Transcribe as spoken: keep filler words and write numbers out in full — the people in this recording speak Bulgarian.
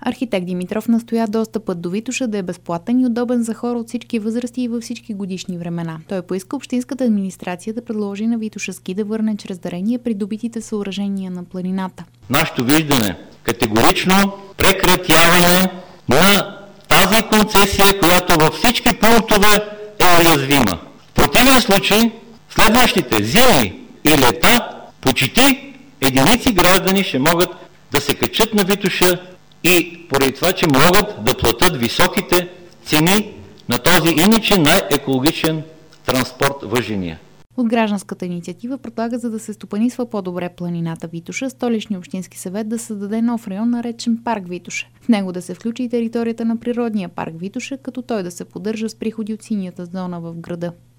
Архитект Димитров настоя достъпът до Витоша да е безплатен и удобен за хора от всички възрасти и във всички годишни времена. Той поиска общинската администрация да предложи на Витоша ски да върне чрез дарения придобитите съоръжения на планината. Нашето виждане категорично прекратяване на тази концесия, която във всички пунктове е уязвима. В противен случай, следващите зими и лета, почти единици граждани ще могат да се качат на Витоша и поради това, че могат да платят високите цени на този иначе най-екологичен транспорт въжения. От гражданската инициатива предлага, за да се стопанисва по-добре планината Витоша, Столичния общински съвет да създаде нов район, наречен парк Витоша. В него да се включи и територията на природния парк Витоша, като той да се поддържа с приходи от синята зона в града.